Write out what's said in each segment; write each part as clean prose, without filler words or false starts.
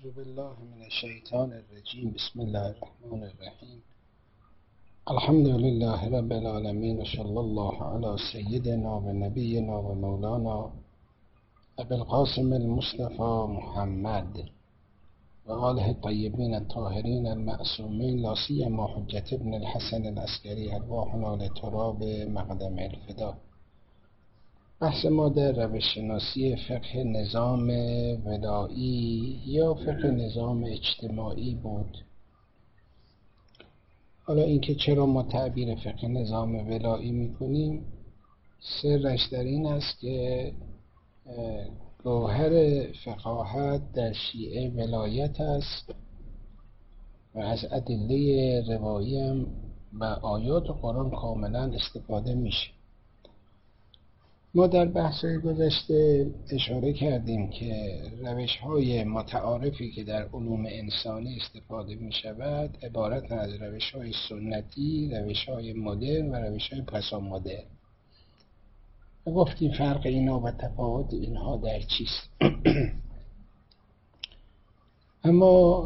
اعوذ بالله من الشیطان الرجیم. بسم الله الرحمن الرحیم. الحمد لله رب العالمین و صلی الله علی سیدنا و نبینا و مولانا ابی القاسم المصطفى محمد و آله الطیبین الطاهرین المعصومین، لا سیما حجة ابن الحسن العسکری، ارواحنا لتراب مقدم الفدا. بحث ما در روش شناسی فقه نظام ولایی یا فقه نظام اجتماعی بود. حالا اینکه چرا ما تعبیر فقه نظام ولایی میکنیم، سرش در این است که گوهر فقاهت در شیعه ولایت است و از ادله روایی هم و آیات قرآن کاملا استفاده میشه. ما در بحث‌های گذشته اشاره کردیم که روش‌های متعارفی که در علوم انسانی استفاده می‌شود عبارت از روش‌های سنتی، روش‌های مدرن و روش‌های پسامدرن. و گفتیم فرق اینا و تفاوت اینها در چیست. اما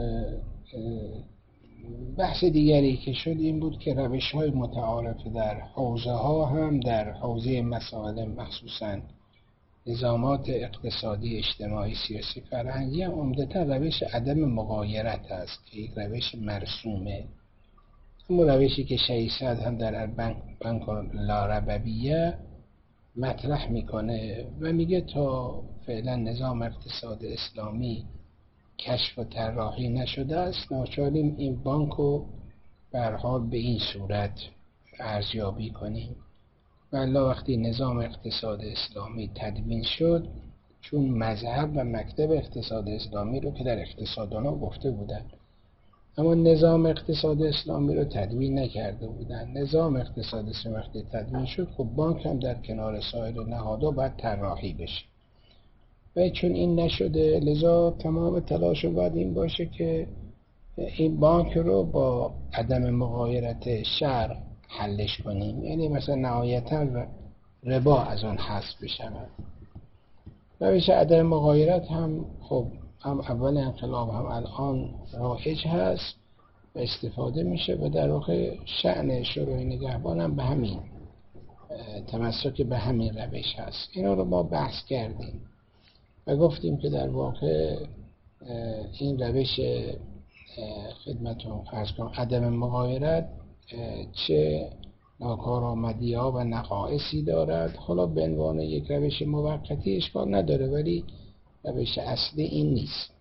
بحث دیگری که شد این بود که روش‌های متعارف در حوزه ها هم در حوزه مسائل مخصوصاً نظامات اقتصادی، اجتماعی، سیاسی، فرهنگی هم عمدتاً روش عدم مغایرت است که یک روش مرسومه. اما روشی که شیخ سعد هم در بنک لاربویه مطرح میکنه و میگه تا فعلا نظام اقتصاد اسلامی کشف و طراحی نشده است، ناچاریم این بانک رو به هر حال به این صورت ارزیابی کنیم. ولی وقتی نظام اقتصاد اسلامی تدوین شد، چون مذهب و مکتب اقتصاد اسلامی رو که در اقتصاددانا گفته بودن، اما نظام اقتصاد اسلامی رو تدوین نکرده بودن. نظام اقتصاد اسلامی وقتی تدوین شد، خب بانک هم در کنار سایر نهادها باید طراحی بشه. و چون این نشده، لذا تمام تلاش باید این باشه که این بانک رو با عدم مغایرت شرع حلش کنیم. یعنی مثلا نهایتا ربا از اون حذف بشود. روش عدم مغایرت هم خب هم اول انقلاب هم الان رایج هست و استفاده میشه و در واقع شأن شورای نگهبان هم به همین تمسک به همین روش هست. اینا رو ما بحث کردیم و گفتیم که در واقع این روش خدمتون عرض کنم عدم مغایرت چه ناکارآمدی ها و نقائصی دارد. حالا به عنوان یک روش موقتی اشکال نداره، ولی روش اصلی این نیست.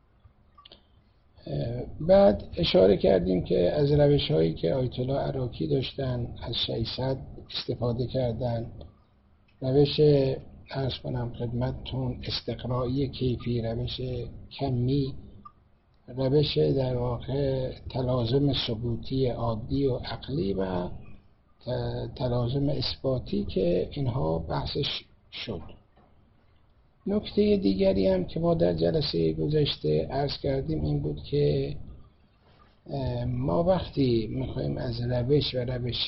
بعد اشاره کردیم که از روش هایی که آیت الله عراقی داشتن از شیخ سعد استفاده کردن، روش عرض کنم خدمتتون استقرایی کیفی، روش کمی، روش در واقع تلازم ثبوتی عادی و عقلی و تلازم اثباتی که اینها بحثش شد. نکته دیگری هم که ما در جلسه گذشته عرض کردیم این بود که ما وقتی میخوایم از روش و روش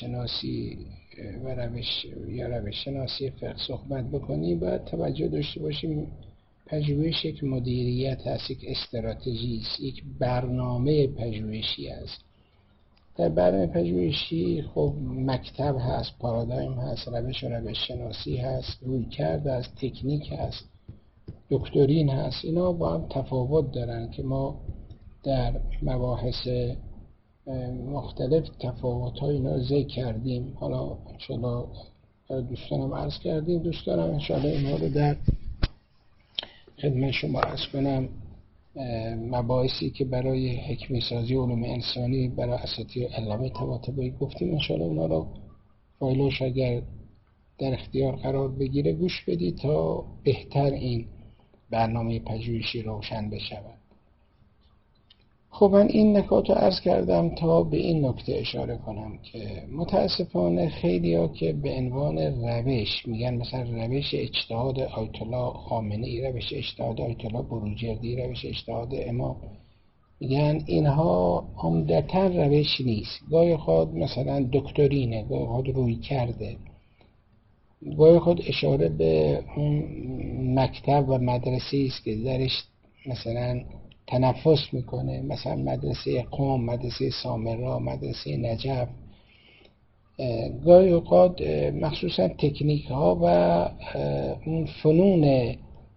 شناسی فقه صحبت بکنیم باید توجه داشته باشیم پژوهش یک مدیریت هست، یک استراتژی است، یک برنامه پژوهشی است. در برنامه پژوهشی خب مکتب هست، پارادایم هست، روش شناسی هست، رویکرد هست، تکنیک هست، دکترین هست. اینا با هم تفاوت دارن که ما در مباحث مختلف تفاوت‌های اینا رو ذکر کردیم. حالا انشاءالله دوستانم عرض کردیم، دوستانم انشاءالله اینا رو در خدمت شما عرض کنم. مباحثی که برای حکمی سازی علوم انسانی برای اساتید علامه طباطبایی گفتیم، انشاءالله اونا رو فایلش اگر در اختیار قرار بگیره گوش بدید تا بهتر این برنامه پژوهشی روشن بشود. خب من این نکات رو عرض کردم تا به این نکته اشاره کنم که متاسفانه خیلی ها که به عنوان روش میگن، مثلا روش اجتهاد آیت الله خامنه‌ای، روش اجتهاد آیت الله بروجردی، روش اجتهاد امام، میگن اینها عمدتاً روش نیست. گاهی خود مثلا دکترینه، گاهی خود روی کرده، گاهی خود اشاره به اون مکتب و مدرسه است که درش مثلا تنفس میکنه، مثلا مدرسه قم، مدرسه سامرا، مدرسه نجف. گاهی اوقات مخصوصا تکنیک ها و اون فنون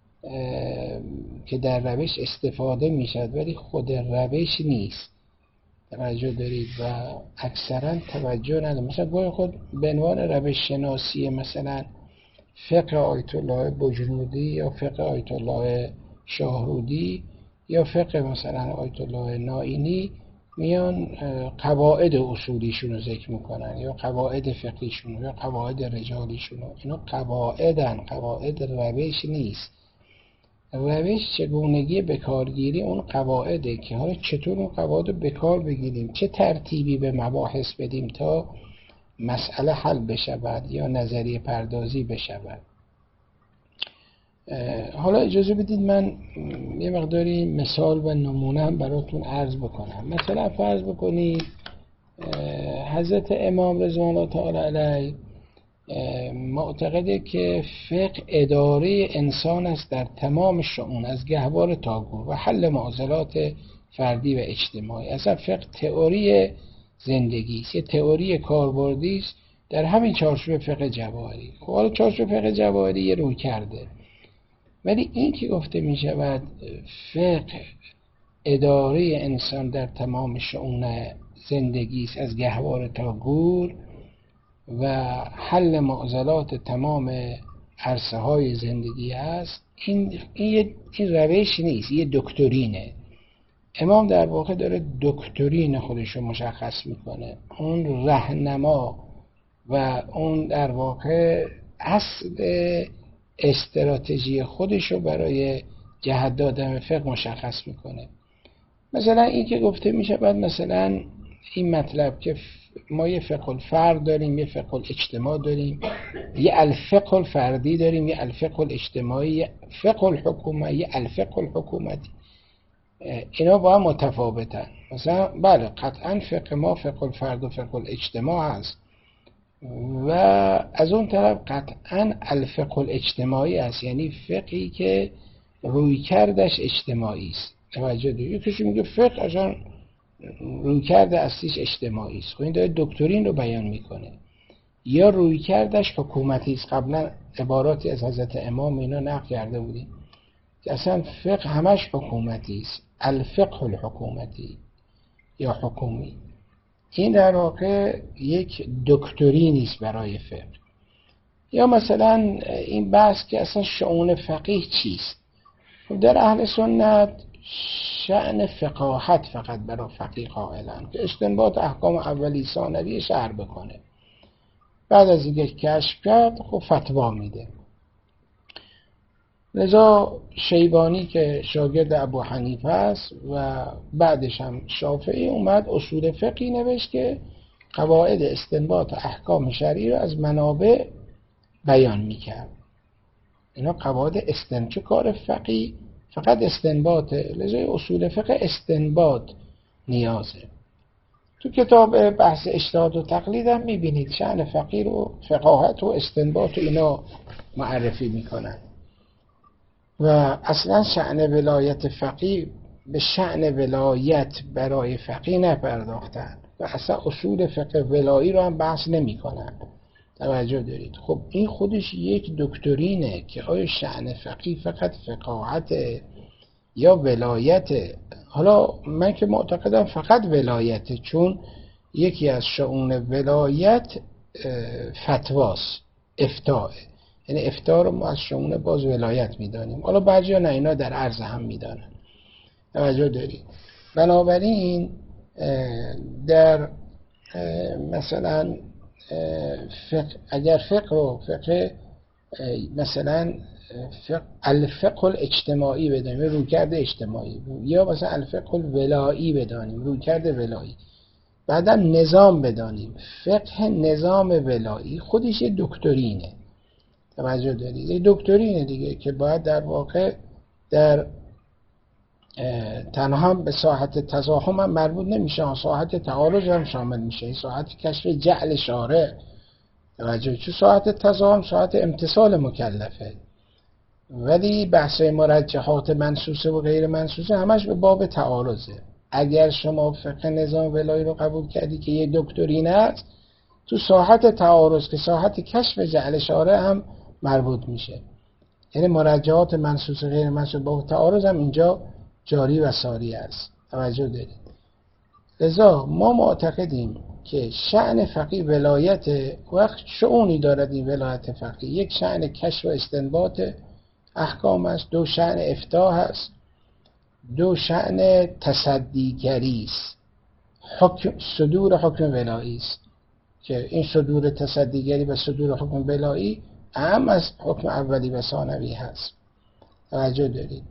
که در روش استفاده میشد ولی خود روش نیست، توجه دارید، و اکثرا توجه نداره. مثلا گاهی خود به عنوان روش شناسی مثلا فقه آیت الله بجنودی یا فقه آیت الله شاهرودی یا فقه مثلا آیت الله نائینی میان قواعد اصولیشون رو ذکر میکنن یا قواعد فقهیشون یا قواعد رجالیشون. اینا قواعدن، قواعد روش نیست. روش چگونگی بکارگیری اون قواعده که حالا چطور اون قواعد رو بکار بگیریم، چه ترتیبی به مباحث بدیم تا مسئله حل بشود یا نظریه پردازی بشود. حالا اجازه بدید من یه مقداری مثال و نمونه هم براتون عرض بکنم. مثلا فرض بکنید حضرت امام رضوان الله تعالی علیه معتقده که فقه اداره انسان است در تمام شؤون از گهواره تا گور و حل معضلات فردی و اجتماعی. اصلا فقه تئوری زندگی است، یه تئوری کاربردی است در همین چارچوب فقه جواهری. خب حالا چارچوب فقه جواهری یه روی کرده، ولی این که گفته می شود فقه اداره انسان در تمام شؤون زندگی است از گهواره تا گور و حل معضلات تمام عرصه های زندگی است، این روش نیست، یه دکترینه. امام در واقع داره دکترین خودش رو مشخص میکنه، اون راهنما و اون در واقع اصل استراتژی خودش رو برای جهت دادن فقه مشخص میکنه. مثلا این که گفته میشه بعد مثلا این مطلب که ما یه فقه الفرد داریم، یه فقه الاجتماع داریم، یه الفقه الفردی داریم، یه الفقه الاجتماعی، یه فقه الحکومه، یه الفقه الحکومتی. اینا با هم متفاوتن. مثلا بله قطعا فقه ما فقه الفرد و فقه الاجتماع هست و از اون طرف قطعا الفقه الاجتماعی است، یعنی فقهی که روی کردش اجتماعی است. توجه دارید؟ یکیشون میگه فقه اصلا روی کرده اصلیش اجتماعی است، خب این داره دکترین رو بیان میکنه. یا روی کردش حکومتی است. قبلا عباراتی از حضرت امام اینا نقل کرده بودیم که اصلا فقه همش حکومتی است، الفقه الحکومتی یا حکومی. این در واقع یک دکترینی است برای فقه. یا مثلا این بحث که اصلا شؤون فقیه چیست. در اهل سنت شأن فقاهت فقط برای فقیه قائلن که استنباط احکام اولی ثانوی شرح بکنه، بعد از اینکه کشف کرد خب فتوا میده. لذا شیبانی که شاگرد ابو حنیفه است و بعدش هم شافعی اومد اصول فقهی نوشت که قواعد استنباط احکام شرعی رو از منابع بیان میکرد. اینا قواعد چه کار فقهی فقط استنباطه، لذا اصول فقه استنباط نیازه. تو کتاب بحث اجتهاد و تقلید هم میبینید شأن فقیه و فقاهت و استنباط و اینا معرفی میکنن و اصلا شأن ولایت فقیه به شأن ولایت برای فقیه نپرداختن و اصلا اصول فقه ولایی رو هم بحث نمی کنن. توجه دارید؟ خب این خودش یک دکترینه که آیا شأن فقیه فقط فقاهت یا ولایت. حالا من که معتقدم فقط ولایته، چون یکی از شؤون ولایت فتواست، افتاء، یعنی افتاء رو ما از شؤون باز ولایت میدانیم. حالا بعضیا نه، اینا در عرض هم میدانن. توجه دارید؟ بنابراین در مثلا فقه، اگر فقه رو فقه مثلا الفقه الاجتماعی بدانیم، رویکرد اجتماعی، یا مثلا الفقه الولایی بدانیم، رویکرد ولایی، بعدا نظام بدانیم، فقه نظام ولایی خودش یه دکترینه. توجه دارید؟ یه دکترینه دیگه که باید در واقع در تنها به ساحت تزاحم هم مربوط نمیشه، ساحت تعارض هم شامل میشه، ساحت کشف جعل شارع. توجه، چون ساحت تزاحم ساحت امتصال مکلفه ولی بحث مرجحات منصوصه و غیر منصوصه همش به باب تعارضه. اگر شما فقه نظام ولایی رو قبول کردی که یه دکترین است، تو ساحت تعارض که ساحت کشف جعل شارع هم مربوط میشه، یعنی مرجحات منصوصه غیر منصوصه با تعارض هم اینجا جاری و ساری است. توجه دارید. لذا ما معتقدیم که شأن فقیه ولایت وقت شؤونی دارد. این ولایت فقیه یک شأن کشف و استنباط احکام است، دو شأن افتاح است، دو شأن تصدیگری است، صدور حکم ولایی است که این صدور تصدیگری و صدور حکم ولایی اهم از حکم اولی و ثانوی هست. توجه دارید.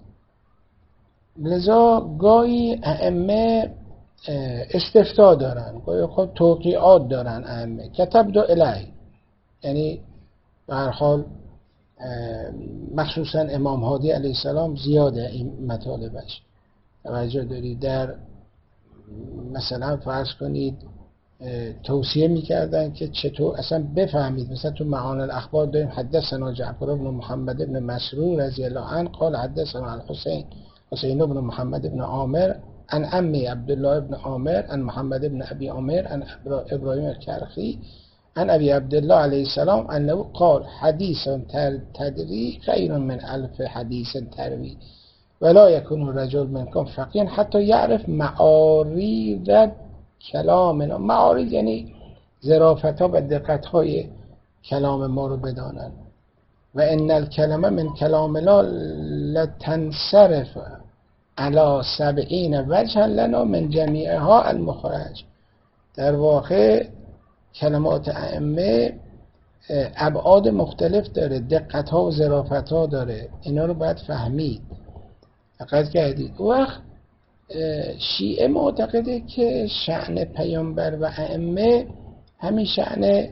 لذا گاهی ائمه استفتاء دارن، گاهی خود توقیعات دارن ائمه کتب دو الی، یعنی به هر حال مخصوصا امام هادی علیه السلام زیاده این مطالبش. توجه دارید. در مثلا فرض کنید توصیه میکردن که چطور اصلا بفهمید. مثلا تو معانی الاخبار داریم حدثنا جعفر بن محمد بن مسرور رضی الله عنه قال حدثنا حسین بن محمد بن عامر عن عمي عبد الله بن عامر عن محمد بن ابي عامر عن ابراهيم الكرخي عن ابي عبد الله عليه السلام انه قال حديث تدري خير من 1000 حديث تروي ولا يكون الرجل منكم فقيها حتى يعرف معارض کلامنا. معارض یعنی ظرافت‌ها و دقت‌های کلام ما رو بدانن. و ان الکلمه من کلام الله لتنصرف علی 70 وجها لنا من جمیعها المخرج. در واقع کلمات ائمه ابعاد مختلف داره، دقت‌ها و ظرافت‌ها داره، اینا رو باید فهمید. دقت کردید. وقت شیعه معتقده که شأن پیامبر و ائمه همین شأن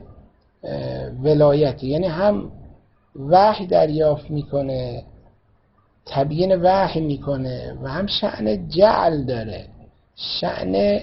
ولایتی، یعنی هم وحی دریافت میکنه، تبیین وحی میکنه، و هم شأن جعل داره، شأن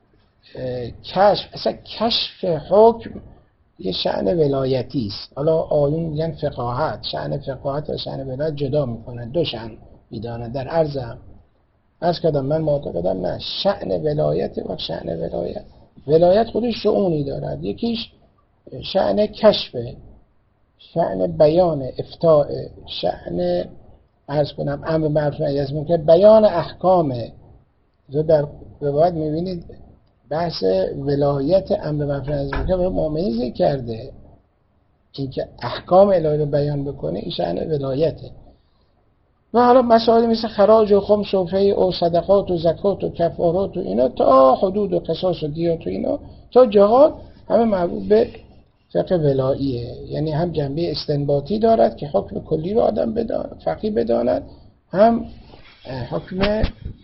کشف. اصلا کشف حکم یه شأن ولایتی است. حالا آیون میگن فقاهت، شأن فقاهت و شأن ولایت جدا میکنن، دو شأن میدانن. در عرض کردم من معتقدم نه، شأن ولایت و شأن ولایت خودش شؤونی دارد. یکیش شأن کشفه، شأن بیان افتاء، شأن عرض کنم امر معروف نهی از منکر، بیان احکامه. در روایت میبینید بحث ولایت امر معروف نهی از منکر برای مؤمنین ذکر کرده، اینکه احکام الهی رو بیان بکنه این شأن ولایته. و حالا مسائل مثل خراج و خمس و فی و صدقات و زکات و کفارات و اینا تا حدود و قصاص و دیات و اینا تا جهاد همه مربوط به فقه ولاییه. یعنی هم جنبه استنباطی دارد که حکم کلی رو آدم فقیه بداند، هم حکم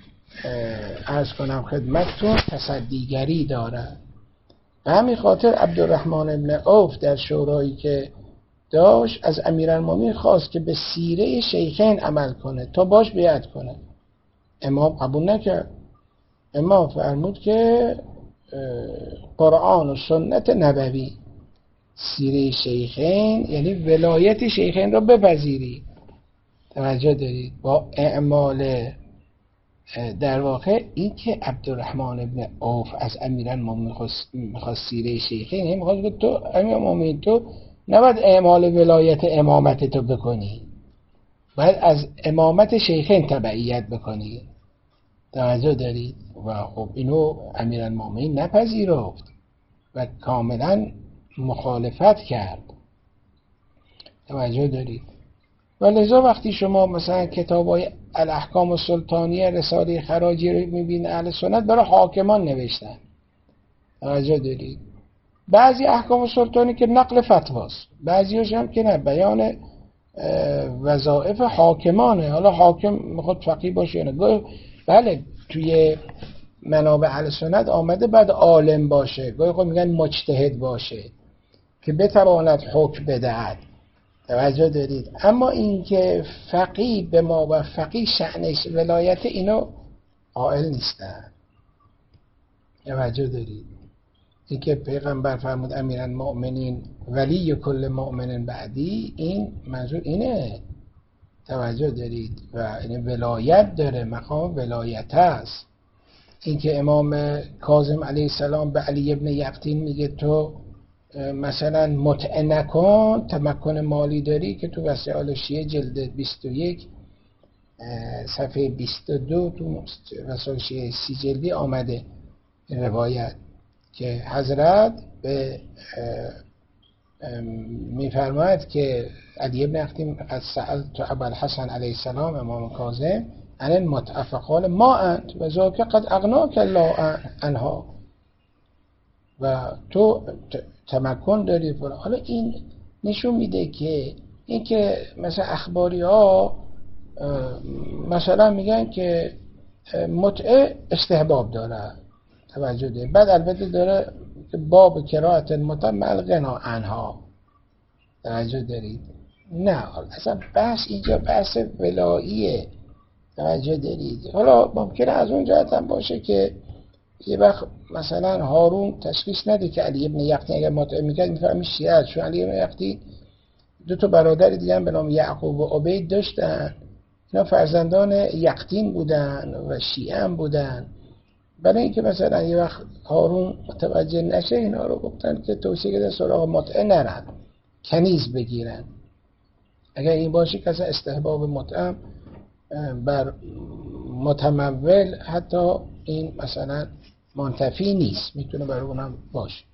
عرض کنم خدمتتون تصدیگری دارد. به همین خاطر عبدالرحمن ابن عوف در شورایی که داشت از امیرالمومنین خواست که به سیره شیخین عمل کنه تا باش بیعت کنه. امام قبول نکرد. امام فرمود که قرآن و سنت نبوی، سیره شیخین یعنی ولایت شیخین رو بپذیری. توجه دارید. با اعمال در واقع این که عبدالرحمن ابن عوف از امیرالمومنین میخواست سیره شیخین، یعنی میخواست که تو امیرالمومنین تو نباید اعمال ولایت امامت تو بکنی، باید از امامت شیخین تبعیت بکنی. توجه دارید. و خب اینو امیرالمومنین نپذیرفت و کاملا مخالفت کرد. توجه دارید. و لذا وقتی شما مثلا کتابای الاحکام السلطانیه رساله خراجی رو میبینید اهل سنت برای حاکمان نوشتن. توجه دارید. بعضی احکام سلطانی که نقل فتواست، بعضیش هم که نه، بیان وظایف حاکمانه. حالا حاکم میخواد فقیه باشه یا نه. بله توی منابع اهل سنت آمده بعد عالم باشه، گاهی خود میگن مجتهد باشه که بتواند حکم بدهد. توجه دارید. اما این که فقیه به ما و فقیه شأنش ولایت، اینو قائل نیستن. توجه دارید. این که پیغمبر فرمود امیرالمؤمنین ولی کل مؤمن بعدی، این منظور اینه. توجه دارید؟ و این ولایت داره، مقام ولایت است. اینکه امام کاظم علیه السلام به علی ابن یقطین میگه تو مثلا متع نکن، تمکن مالی داری، که تو وسائل شیعه جلد 21 صفحه 22 تو وسائل شیعه 30 جلدی آمده روایت که حضرت به میفرماید که علی ابن یقطین قد سألت ابا الحسن علیه السلام امام کاظم عن المتع فقال ما انت و ذاک قد اغناک الله عنها، و تو تمکن داری فلان. حالا این نشون میده که این که مثلا اخباری ها مثلا میگن که متعه استحباب داره، توجه داره، بعد البته داره باب کرایت المتع مع الغنا عنها، توجه دارید؟ نه اصلا بحث اینجا بحث ولاییه، توجه دارید؟ حالا ممکنه از اون جهت هم باشه که یه وقت مثلا هارون تشخیص نده که علی ابن یقطین اگر متع میکرد میفهمی شیعه، چون علی ابن یقطین دو تا برادر دیگه هم به نام یعقوب و عبید داشتن، اینا فرزندان یقطین بودن و شیعه هم بودن. برای اینکه مثلا یه وقت هارون متوجه نشه اینا رو گفتن که توصیه کردن سراغ متعه نرن، کنیز بگیرن. اگر این باشه که اصلا استحباب متعه بر متمول حتی این مثلا منتفی نیست، میتونه برای اونم باشه.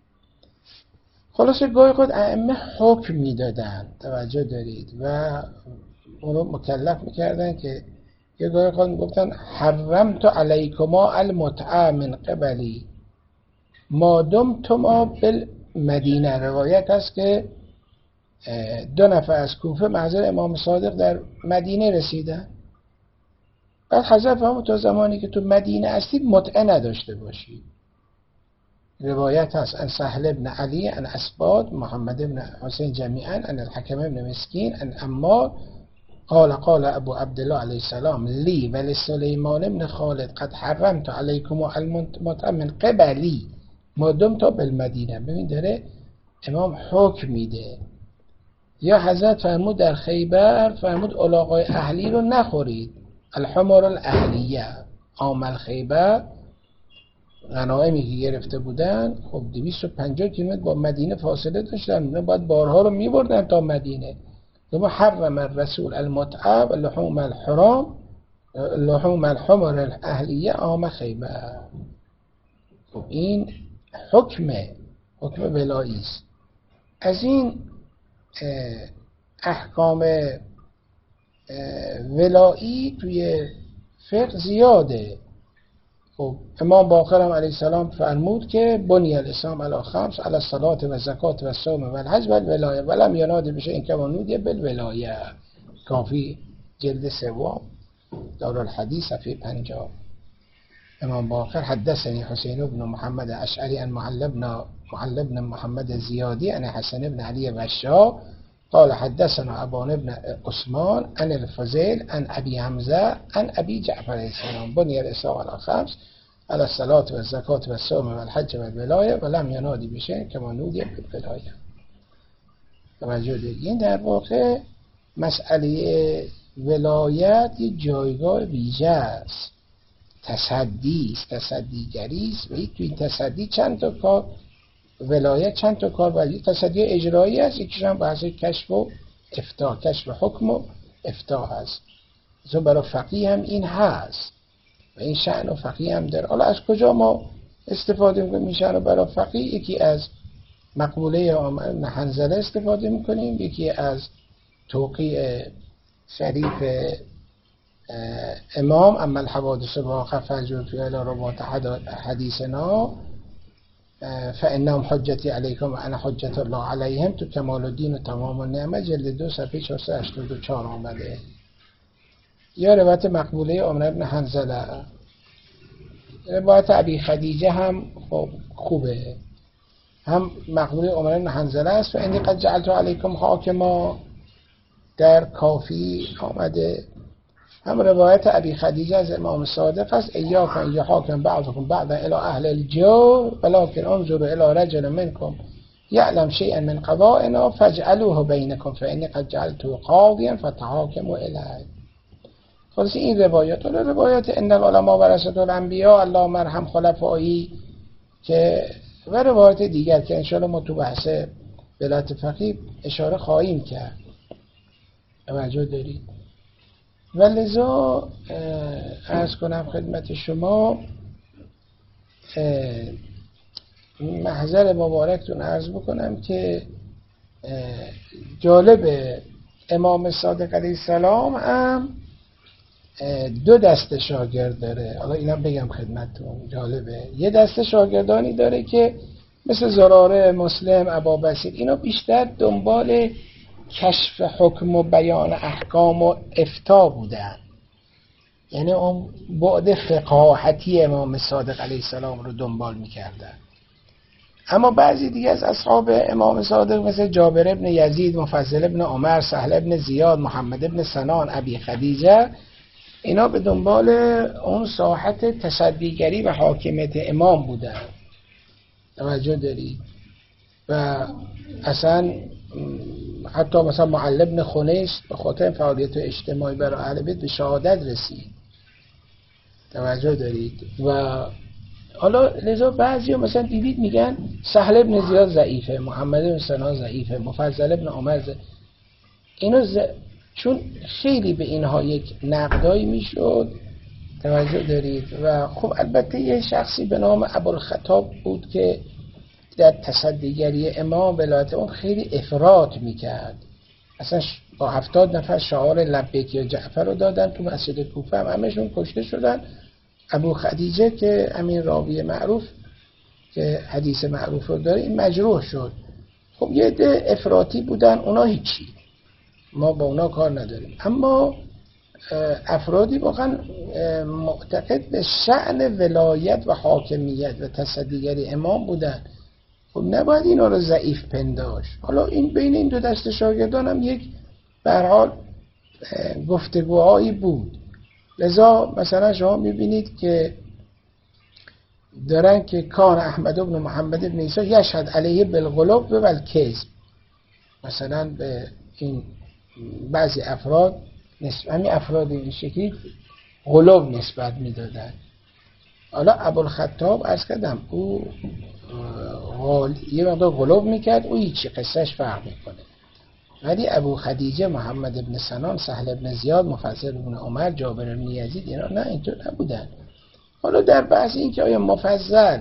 خلاصه گاهی خود ائمه حکم میدادن، توجه دارید، و اونو مکلف میکردن که یه گاهی خود میگفتن حرمت علیکما المتع من قبلی ما دمتما بالمدینه. روایت هست که 2 نفر از کوفه محضر امام صادق در مدینه رسیدن، بعد حضرت فرمود تا زمانی که تو مدینه هستید متعه نداشته باشید. روایت هست ان سهل بن علی ان اسباد محمد بن حسین جمیعا ان الحکم بن مسکین ان عمار قال ابو عبدالله علیه السلام لی ولی سلیمان بن خالد قد حرمت علیکم المتع من قبلی ما دمت بالمدینه. ببین داره امام حکم میده. یا حضرت فرمود در خیبر فرمود الاغای اهلی رو نخورید، الحمر الاهلیه، عامل خیبر غنایمی که گرفته بودن خب 250 کیلومتر با مدینه فاصله داشتن، اونا باید بارها رو میبردن تا مدینه. ثم حرم الرسول المتع و لحوم الحمر الاهلیه عام خیبر. خب این حکم ولایی است. از این احکام ولایی توی فقه زیاده. خب امام باقر هم علیه السلام فرمود که بنی الاسلام علی 5 علی الصلاة و زکات و صوم و الحج و الولایه ولم یناد بشه این که نودی بالولایه. کافی جلد 3 دارالحدیث صفحه 50. امام باقر حدثني حسين بن محمد اشعری عن معل بن محمد زیادی عن حسن بن علی بشار قال حدثنا ابان بن عثمان عن الفضيل عن ابي حمزه عن ابي جعفر علیه السلام بني الاسلام على 5 على الصلاة و الزکات و الصوم و الحج و الولایه ولم ینادی بشه کما نودی بالولایه. توجه دارید؟ این در واقع مسئله ولایت یه جایگاه ویژه است، تصدی است، تصدیگری است، و توی این تصدی چند تا کار ولایت چند تا کار ولی تصدی اجرایی است، یکیش هم بحث کشف و افتاء، کشف حکم و افتاء هست. مثلا برای فقیه هم این هست و این شأن و فقیه هم داره. حالا از کجا ما استفاده میکنیم این شأن برای فقیه؟ یکی از مقبوله عمر بن حنظله استفاده میکنیم، یکی از توقیع شریف امام اما الحوادث واقع فجر فی الی رباط حدیثنا فانهم حجتی علیکم و انا حجت الله علیهم تو کمال الدین و تمام النعمه جلد 2 صفحه 484 آمده. یا روایت مقبوله عمر بن حنظله. روایت ابی خدیجه هم خوبه، هم مقبوله عمر بن حنظله است و انی قد جعلت علیکم حاکما در کافی آمده. هم روایت ابی خدیجه از امام صادق است ایاکم یحاکم بعضکم بعضا الی اهل الجور ولکن انظروا الی رجل منکم یعلم شیئا من قضائنا فاجعلوه بینکم فانی قد جعلته قاضیا فتحاکموا الیه. خلاص این روایات ان العلماء ورثة الانبیاء الله مرحم خلفایی که و روایات دیگر که انشاءالله ما تو بحث ولایت فقیه اشاره خواهیم کرد. توجه دارید. و لذا عرض کنم خدمت شما، محضر مبارکتون عرض بکنم که جالب امام صادق علیه السلام هم 2 دسته شاگرد داره. حالا اینا بگم خدمتتون، جالبه. یه دسته شاگردانی داره که مثل زراره، مسلم، ابابسیر، اینا بیشتر دنبال کشف حکم و بیان احکام و افتاء بودن، یعنی اون بعد فقاهتی امام صادق علیه السلام رو دنبال میکردن. اما بعضی دیگه از اصحاب امام صادق مثل جابر ابن یزید، مفضل ابن عمر، سهل ابن زیاد، محمد ابن سنان، ابی خدیجه، اینا به دنبال اون ساحت تصدیگری و حاکمیت امام بودن. توجه دارید. و اصلا حتی مثلا معل ابن خنیس به خاطر فعالیت اجتماعی برای اهل بیت به شهادت رسید. توجه دارید. و حالا لذا بعضی مثلا دیدید میگن سهل ابن زیاد ضعیفه، محمد ابن سنان ضعیفه، مفضل ابن عمر اینا چون خیلی به اینها یک نقدایی میشد. توجه دارید. و خب البته یه شخصی به نام ابوالخطاب بود که در تصدیگری امام ولایت اون خیلی افراط میکرد. اصلا با 70 نفر شعار لبیک یا جعفر رو دادن تو مسجد کوفه، همشون کشته شدن. ابو خدیجه که همین راوی معروف که حدیث معروف رو داره این مجروح شد. خب یه عده افراطی بودن، اونا هیچی، ما با اونا کار نداریم. اما افرادی واقعا معتقد به شأن ولایت و حاکمیت و تصدیگری امام بودن، خب نباید اینا رو ضعیف پنداشت. حالا این بین این 2 دسته شاگردان هم یک به هر حال گفتگوهایی بود. لذا مثلا شما میبینید که دارن که کان احمد بن محمد بن عیسی یشهد علیه بالغلو و الکذب، مثلا به این بعضی افراد همین افراد این شکلی غلو نسبت میدادن. حالا ابوالخطاب عرض کردم او یه مقدار غلو میکرد، او هیچی، قصهش فرق میکنه. ولی ابو خدیجه، محمد ابن سنان، سهل ابن زیاد، مفضل ابن عمر، جابر ابن یزید، اینا نه اینطور نبودن. حالا در بحث این که آیا مفضل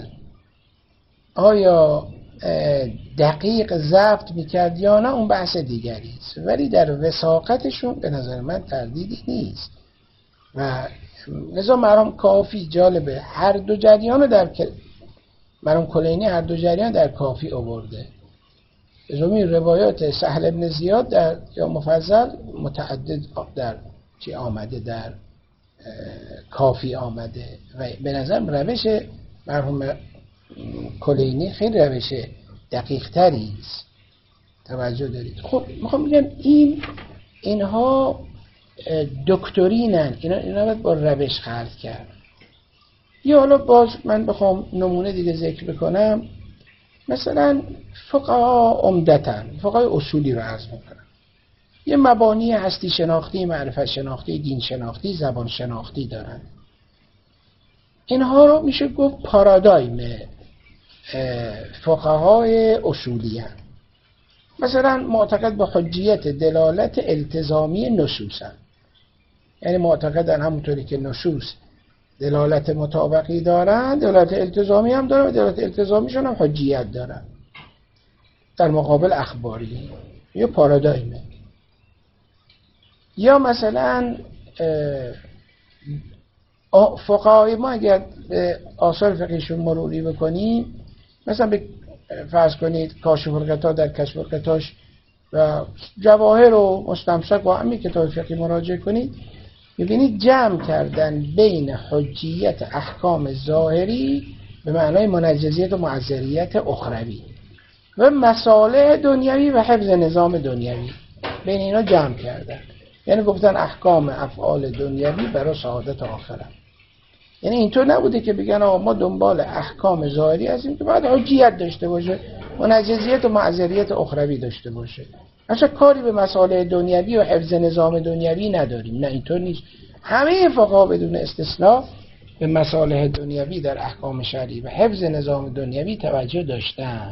آیا دقیق ضبط میکرد یا نه اون بحث دیگری است، ولی در وثاقتشون به نظر من تردیدی نیست. و لذا مرحوم کافی جالبه هر 2 جریان در مرحوم کلینی هر 2 جریان در کافی آورده. زمین روایات سهل ابن زیاد در یا مفضل متعدد در چی آمده، در کافی آمده و به نظر روش مرحوم کلینی خیلی روش دقیق تری است. توجه دارید. خب میخوام بگم اینها دکترینن، اینا باید با روش خلق کرد. یا حالا باز من بخوام نمونه دیگه ذکر بکنم، مثلا فقها عمدتاً فقهای اصولی رو عرض میکنم، یه مبانی هستی شناختی، معرفت شناختی، دین شناختی، زبان شناختی دارن. اینها رو میشه گفت پارادایم فقهای اصولی هست. مثلا معتقد به حجیت دلالت التزامی نصوص هست، یعنی معتقدن همونطوری که نصوص دلالت مطابقی دارن، دلالت التزامی هم دارن و دلالت التزامیشون هم حجیت دارن در مقابل اخباری. یه پارادایمه. یا مثلا فقهای ما اگر آثار فقهیشون مروری بکنیم، مثلا به فرض کنید کاشف الغطا در کشف الغطاش و جواهر و مستمسک و همین کتاب فقهی مراجعه کنید، می‌بینید جمع کردن بین حجیت احکام ظاهری به معنای منجزیت و معذریت اخروی و مصالح دنیوی و حفظ نظام دنیوی، بین اینا جمع کردن. یعنی گفتن احکام افعال دنیوی برای سعادت آخرت، یعنی اینطور نبوده که بگن آقا ما دنبال احکام ظاهری هستیم که باید حجیت داشته باشه، منجزیت و معذریت اخروی داشته باشه، اصلا کاری به مسائل دنیوی و حفظ نظام دنیوی نداریم. نه، اینطور نیست. همه فقها بدون استثناء به مصالح دنیوی در احکام شرعی و حفظ نظام دنیوی توجه داشتن.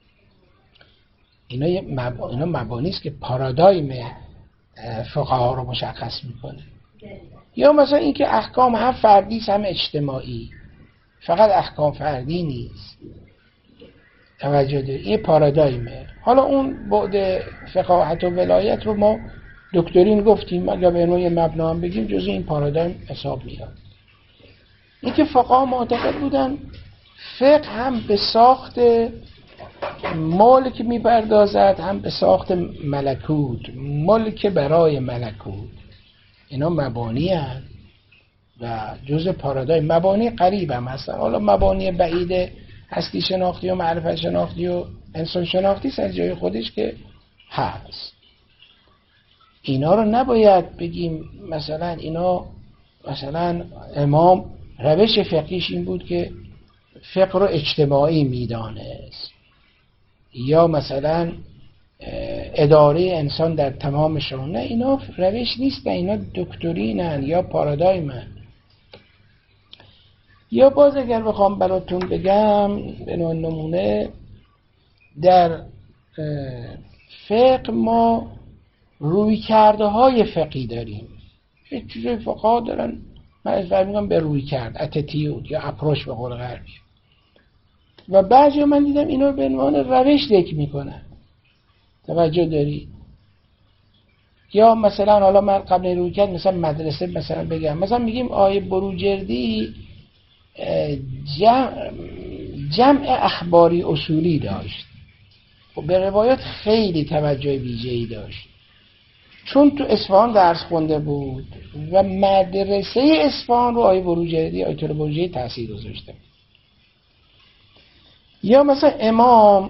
اینا مبانی است که پارادایم فقها رو مشخص میکنه. یا مثلا اینکه احکام هم فردی است هم اجتماعی، فقط احکام فردی نیست. توجه دارید، این پارادایمه. حالا اون بعد فقاهت و ولایت رو ما دکترین گفتیم، اگر به نوع مبنا هم بگیم جزء این پارادایم حساب میاد. این که فقها معتقد بودن فقه هم به ساخت ملک میپردازد، هم به ساخت ملکوت، ملک برای ملکوت. اینا مبانی هست و جزء پارادایم. مبانی قریب هم هستن. حالا مبانی بعید هستی شناختی و معرفت شناختی و انسان شناختی سر جای خودش که هست. اینا رو نباید بگیم مثلا اینا، مثلا امام روش فقهیش این بود که فقه رو اجتماعی میدانست، یا مثلا اداره انسان در تمام شون. نه، اینا روش نیست، اینا دکترینن یا پارادایمن. یا باز اگر بخوام براتون بگم به نوع نمونه، در فقه ما روی کرده های فقهی داریم. یک چیزای فقها دارن، من از میگم به روی کرد، اتیتیود یا اپروچ به قول غربی، و بعضی من دیدم اینا رو به عنوان روش ذکر میکنن. توجه دارید؟ یا مثلا حالا من قبل روی کرد مثلا مدرسه مثلا بگم، مثلا میگیم آیه بروجردی جمع اخباری اصولی داشت و به روایات خیلی توجه ویژه‌ای داشت، چون تو اصفهان درس خونده بود و مدرسه اصفهان رو آیه بروجردی، آیه بروجردی تأثیر گذاشته. یا مثلا امام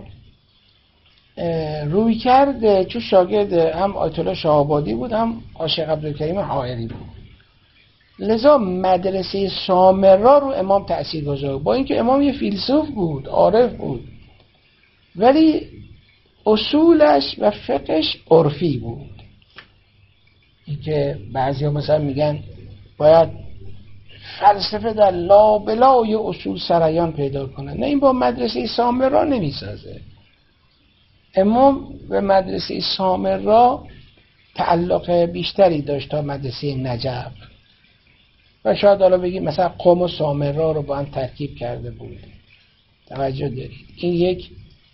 روی کرده چون شاگرد هم آیت الله شاه‌آبادی بود هم عاشق عبدالکریم حائری بود، لذا مدرسه سامرا رو امام تأثیر گذاشت. با اینکه امام یه فیلسوف بود، عارف بود، ولی اصولش و فقهش عرفی بود. این که بعضی ها مثلا میگن باید فلسفه در لابلای اصول سرایان پیدا کنه. نه، این با مدرسه سامرا نمیسازه. امام به مدرسه سامرا تعلق بیشتری داشت تا مدرسه نجف، و شاید حالا بگیم مثلا قم و سامرا رو با هم ترکیب کرده بود. توجه دارید، این یک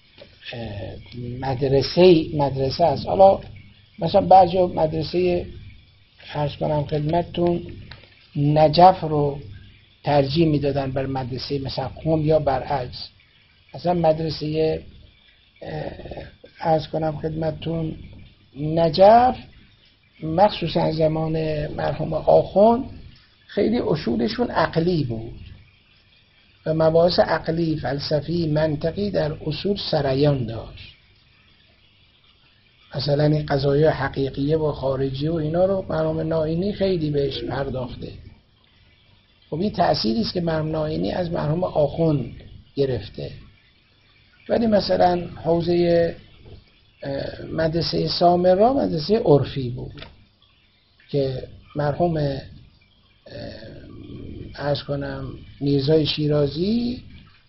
مدرسه است. حالا مثلا بعضی مدرسه فرض کنم خدمتتون نجف رو ترجیح میدادن بر مدرسه مثلا قم یا برعکس. مثلا مدرسه عرض کنم خدمتتون نجف مخصوصا زمان مرحوم آخوند خیلی اصولشون عقلی بود و مباحث عقلی، فلسفی، منطقی در اصول سرایان داشت. مثلا این قضایای حقیقیه و خارجی و اینا رو مرحوم نائینی خیلی بهش پرداخته. خب این تأثیری است که مرحوم نائینی از مرحوم آخوند گرفته. ولی مثلا حوزه مدرسه سامرا مدرسه عرفی بود که مرحوم عرض کنم میرزای شیرازی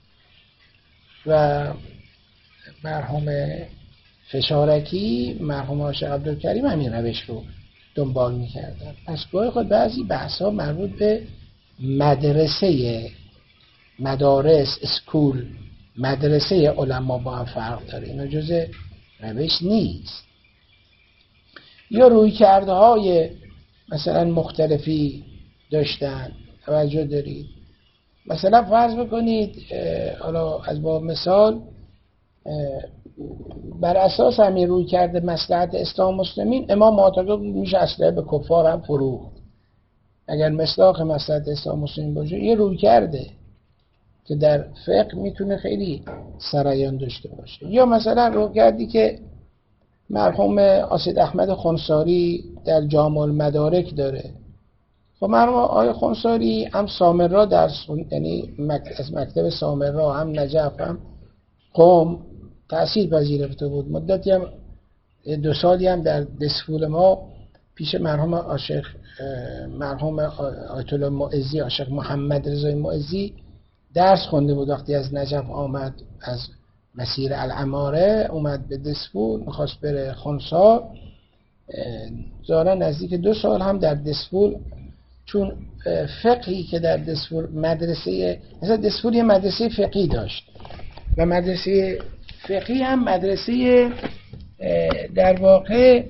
و مرحوم فشارکی، مرحوم عاشق عبدالکریم همین روش رو دنبال میکردن. پس گاهی خود بعضی بحث ها مربوط به مدرسه، مدارس، اسکول، مدرسه علما با هم فرق داره. اینا جزء روش نیست. یا روی کرده های مثلا مختلفی داشتن. توجه دارید؟ مثلا فرض بکنید حالا از باب مثال بر اساس همین روی کرده مصلحت اسلام مسلمین، امام معتقد میشه اسلحه به کفار هم فروخت اگر مصداق مصلحت اسلام مسلمین باشه. یه روی کرده که در فقه میتونه خیلی سرایان داشته باشه. یا مثلا روی کردی که مرحوم اسید احمد خنساری در جامع المدارک داره. خب مرحوم آقای خونساری هم سامرا درس خوند، یعنی از مکتب سامرا هم نجف هم قم تأثیر پذیرفته بود. مدتی هم 2 سالی هم در دسفول ما پیش مرحوم آیت الله معزی، عاشق محمد رضای معزی درس خونده بود. وقتی از نجف آمد، از مسیر العماره اومد به دسفول، میخواست بره خونسا، ظاهرا نزدیک 2 سال هم در دسفول، چون فقهی که در دسفول مدرسه، مثلا دسفول یه مدرسه فقهی داشت و مدرسه فقهی هم مدرسه در واقع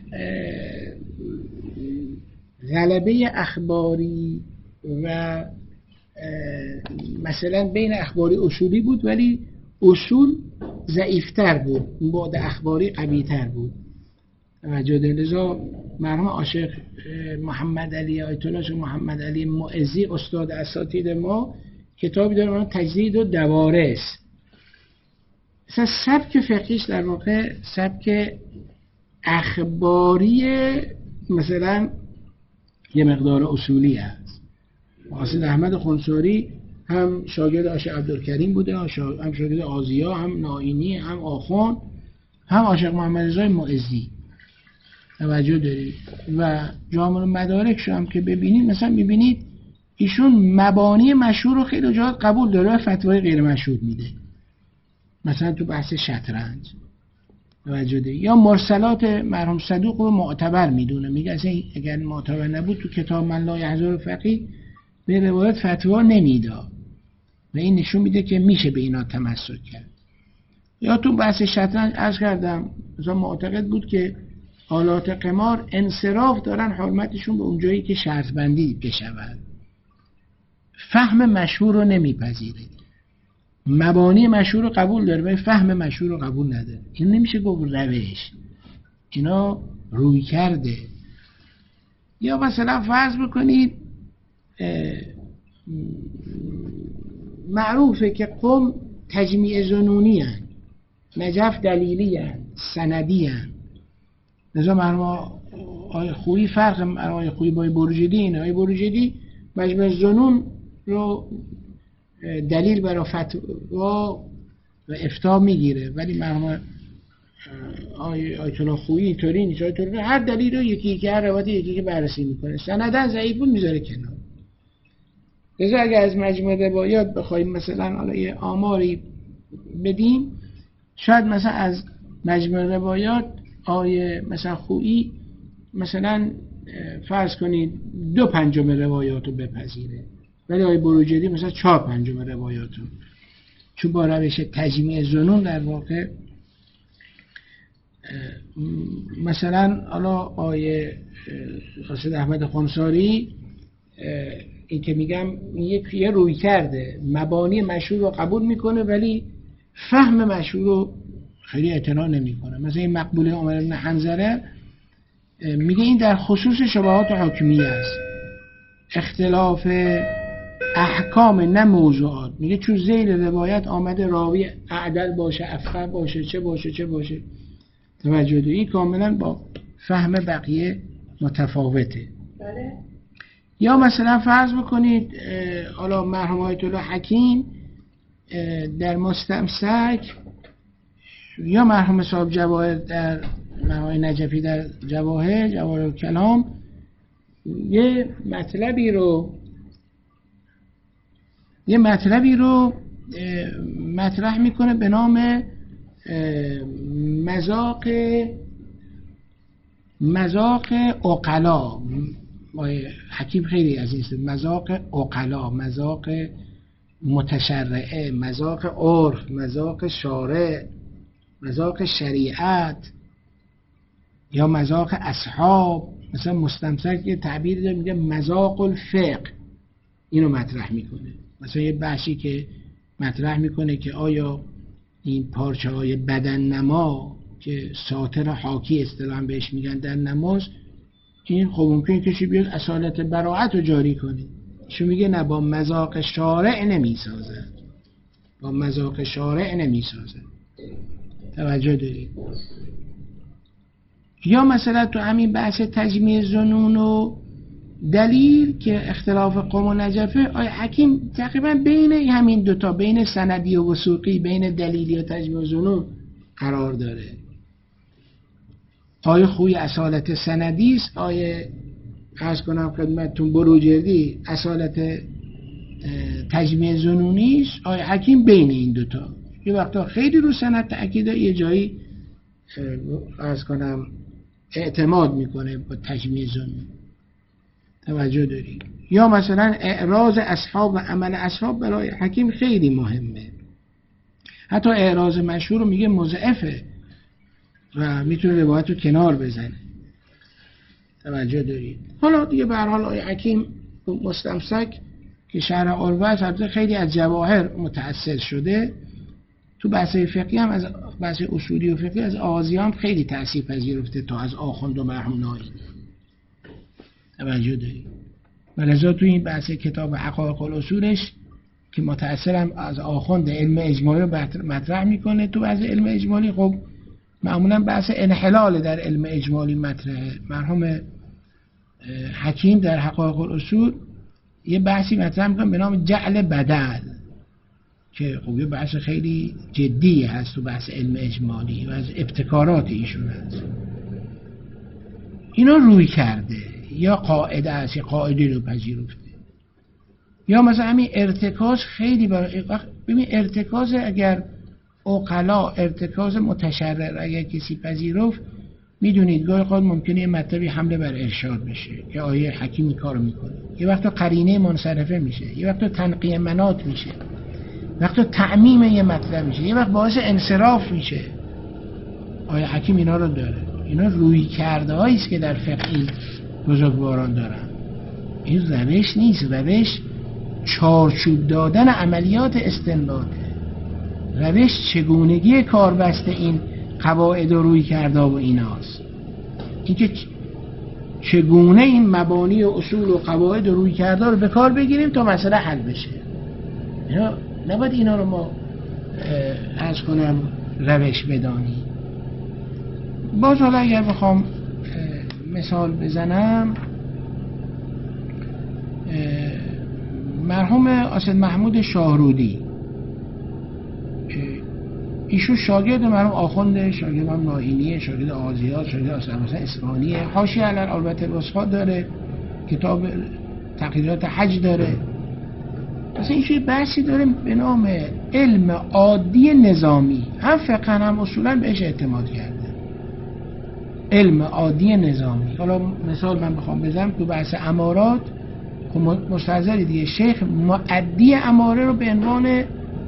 غلبه اخباری و مثلا بین اخباری اصولی بود، ولی اصول ضعیفتر بود، بعد اخباری قویتر بود. توجه دارید؟ لذا مرحوم عاشق محمد علی آیت الله محمد علی معزی استاد اساتید ما کتابی داره به نام تجدید و دوارس. مثلا سبک فقهیش در واقع سبک اخباری، مثلا یه مقدار اصولی است. حسین احمد خونساری هم شاگرد عاشق عبدالکریم بوده، هم شاگرد آزیا، هم نائینی، هم آخوند، هم عاشق محمد رضای معزی. توجه دارید؟ و جامع المدارکش هم که ببینید، مثلا میبینید ایشون مبانی مشهور رو خیلی جاها قبول داره و فتوای غیر مشهور میده، مثلا تو بحث شطرنج. توجه دارید؟ یا مرسلات مرحوم صدوق رو معتبر میدونه، میگه اصلا اگر معتبر نبود تو کتاب من لا یحضر فقیه به روایت فتوا نمیداد و این نشون میده که میشه به اینا تمسک کرد. یا تو بحث شطرنج عرض کردم مثلا معتقد بود که آلات قمار انصراف دارن حرمتشون به اونجایی که شرط بندی بشود. فهم مشهور رو نمیپذیره، مبانی مشهور رو قبول داره ولی فهم مشهور رو قبول نداره. این نمیشه گفت روش، اینا روی کرده. یا مثلا فرض بکنید معروفه که قم تجمیع زنونی هن، نجف دلیلی هن، سندی هن. نظر مرحوم آقای خویی فرق آقای خویی با بروجردی اینه. آقای بروجردی مجمع زنون رو دلیل برای فتوا و افتاء میگیره، ولی مرحوم آیت الله خویی اینطوری نیست. آیت الله هر دلیل رو یکی هر روایت یکی بررسی میکنه، سندن ضعیف بود میذاره کنار. لذا اگر از مجموع روایات بخوایم مثلا حالا یه آماری بدیم، شاید مثلا از مجموع روایات آیه مثلا خویی مثلا فرض کنید 2/5 روایات رو بپذیره، ولی آیه بروجردی مثلا 4/5 روایات رو، چون با روش تجمیع زنون در واقع مثلا حالا آیه حسین احمد خونساری این که میگم یه روی کرده مبانی مشهور رو قبول میکنه ولی فهم مشهور رو خیلی اعتنا نمیکنه. مثلا این مقبوله عمر بن حنظله میگه این در خصوص شبهات حکمیه است، اختلاف احکام نه موضوعات. میگه چون ذیل روایت آمده راوی اعدل باشه، افقه باشه، چه باشه. توجه داری؟ این کاملا با فهم بقیه متفاوته. یا مثلا فرض بکنید حالا مرحوم آیت الله حکیم در مستمسک، یا مرحوم صاحب جواهر در مرحوم نجفی در جواهر کلام یه مطلبی رو مطرح میکنه به نام مذاق عقلا. حکیم خیلی از این است، مذاق عقلا، مذاق متشرعه، مذاق عرف، مذاق شارع، مذاق شریعت، یا مذاق اصحاب. مثلا مستمسک یه تعبیر داره میگه مذاق الفقه، اینو مطرح میکنه. مثلا یه بحثی که مطرح میکنه که آیا این پارچه های بدن نما که ساتر حاکی اصطلاحاً بهش میگن در نماز، این خب ممکن کسی بیاد اصالت براعت رو جاری کنه، شو میگه نه، با مذاق شارع نمیسازه، با مذاق شارع نمیسازه. توجه دارید؟ یا مثلا تو همین بحث تجمیع زنون و دلیل که اختلاف قوم و نجفه، آیه حکیم تقریبا بین همین دوتا، بین سندی و وثوقی، بین دلیلی و تجمیع و ظنون قرار داره. آیه خوی اصالت سندی است، آیه عرض کنم خدمتتون بروجردی اصالت تجمیع ظنونی است. آیه حکیم بین این دوتا، یه وقتا خیلی رو سند تأکید، یه جایی عرض کنم اعتماد میکنه با تجمیع ظنون. توجه دارید؟ یا مثلا اعراض اصحاب و عمل اصحاب برای حکیم خیلی مهمه، حتی اعراض مشهور رو میگه مضعفه و میتونه روایت رو کنار بزنه. توجه دارید؟ حالا دیگه به هر حال آیه حکیم مستمسک که شرح عروه خیلی از جواهر متأثر شده، تو بحث فقهی هم از بحث اصولی و فقهی از آغازی هم خیلی تأثیر پذیرفته تا از آخوند و مرحوم نائی. توجه دارید؟ ولذا تو این بحث کتاب حقایق الاصولش که متأثرم از آخوند علم اجمالی رو مطرح میکنه، تو بحث علم اجمالی خب معمولا بحث انحلال در علم اجمالی مطرحه. مرحوم حکیم در حقایق الاصول یه بحثی مطرح میکنه به نام جعل بدل که خب یه بحث خیلی جدی هست تو بحث علم اجمالی و از ابتکارات ایشون هست. اینا روی کرده یا قاعده است، یا قاعده رو پذیرفته، یا مثلا همین ارتکاز خیلی ببین ارتکاز اگر عقلا ارتکاز متشرع اگر کسی پذیرفت، میدونید گاهی اوقات ممکنه یه مطلبی حمله بر ارشاد بشه که آیه حکیم کارو میکنه، یه وقتا قرینه منصرفه میشه، یه وقتا تنقیه منات میشه، یه وقتا تعمیم یه مطلب میشه، یه وقت باعث انصراف میشه. آیه حکیم اینا رو داره. اینا روی کرده هایی است که در فقهی بزرگواران دارن. این روش نیست، روش چارچوب دادن عملیات استنباطه، روش چگونگی کاربسته این قواعد و روی کرده و ایناست. اینکه چگونه این مبانی و اصول و قواعد و روی کرده رو به کار بگیریم تا مسئله حل بشه. اینا نباید اینا رو ما عرض کنم روش بدانیم. باز حالا اگر بخوام مثال بزنم، مرحوم اسد محمود شاهرودی، ایشون شاگرد مرحوم آخوند، شاگرد مرحوم ناینیه، شاگرد آزیاد، شاگرد اسد اصفهانیه، حاشیه علی العروة الوثقی داره، کتاب تقریرات حج داره. مثلا ایشون بحثی داره به نام علم عادی نظامی، هم فقه هم اصولا بهش اعتماد کرده، علم عادی نظامی. حالا مثال من بخوام بزنم تو بحث امارات، خب مستحضری دیگه شیخ معدی اماره رو به عنوان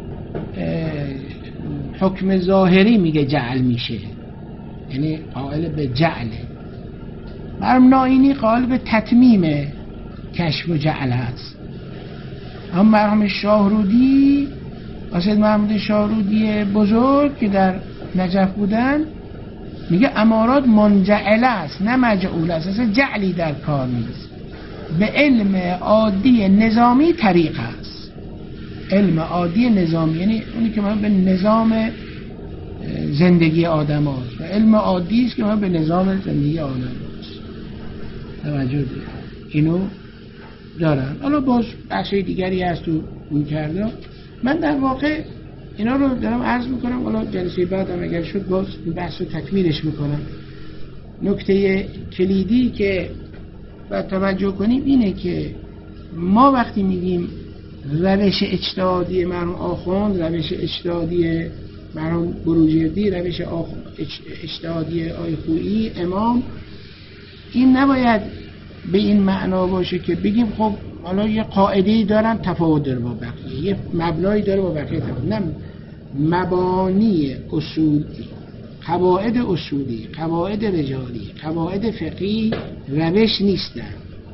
حکم ظاهری میگه جعل میشه، یعنی قائل به جعله. مرحوم ناینی قائل به تتمیم کشف و جعل هست. اما مرحوم شاهرودی، اسد محمود شاهرودی بزرگ که در نجف بودن، میگه امارات منجعله است نه مجعول است، اصلا جعلی در کار نیست، به علم عادی نظامی طریق است. علم عادی نظامی یعنی اونی که من به نظام زندگی آدم هاست، و علم عادی است که من به نظام زندگی آدم هاست. توجه دید اینو دارن. حالا باز بحثی دیگری هست تو این کرده. من در واقع اینا رو دارم عرض میکنم، حالا جلسه بعدم اگر شد باز این بحث رو تکمیلش میکنم. نکته کلیدی که باید توجه کنیم اینه که ما وقتی میگیم روش اجتهادی مرحوم آخوند، روش اجتهادی مرحوم بروجردی، روش اجتهادی آیه خویی امام، این نباید به این معنا باشه که بگیم خب حالا یه قاعده‌ای دارن تفاوت داره با بقیه، یه مبنایی داره با بقیه تفاوت. نه، مبانی اصولی، قواعد اصولی، قواعد رجالی، قواعد فقهی روش نیستن.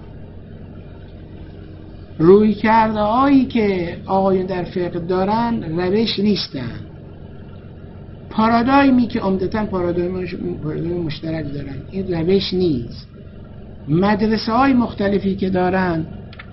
روی کرده هایی که آقایون در فقه دارن روش نیستن. پارادایمی که عمدتاً پارادایم مشترک دارن این روش نیست. مدرسه های مختلفی که دارن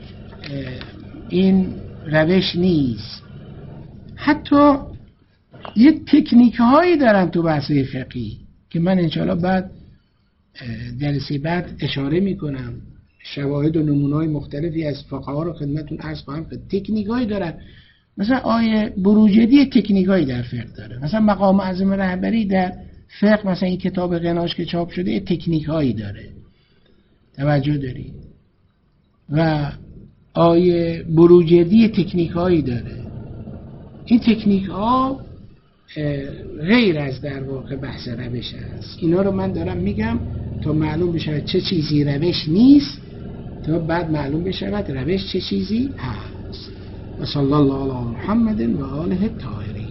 این روش نیست. حتی یه تکنیک هایی دارن تو بحث فقهی که من انشاءالله بعد جلسه بعد اشاره میکنم. شواهد و نمونه‌های مختلفی از فقها رو خدمتتون عرض خواهم کرد. تکنیکایی دارن، مثلا آیه بروجردی تکنیکایی در فقه داره، مثلا مقام اعظم رهبری در فقه، مثلا این کتاب غناش که چاپ شده تکنیکایی داره، توجه دارید؟ و آیه بروجردی تکنیکایی داره. این تکنیک ها غیر از در واقع بحث روش است. اینا رو من دارم میگم تا معلوم بشه چه چیزی روش نیست، تا بعد معلوم بشه روش چه چیزی هست. و صلی الله علی محمد و آله الطاهرین.